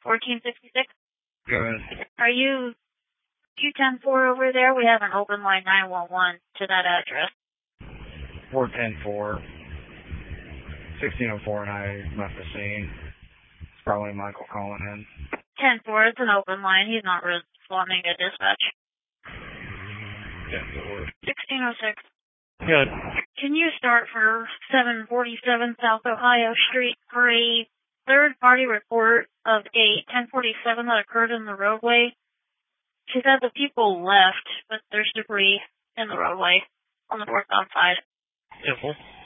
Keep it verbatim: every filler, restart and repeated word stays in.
fourteen sixty-six. Go ahead. Are you two ten four over there? We have an open line nine one one to that address. four ten four. sixteen oh four and I left the scene. It's probably Michael calling in. ten four, it's an open line. He's not responding to dispatch. ten four. sixteen oh six. Good. Can you start for seven forty-seven South Ohio Street for a third-party report of a ten forty-seven that occurred in the roadway? She said the people left, but there's debris in the roadway on the northbound side. Simple.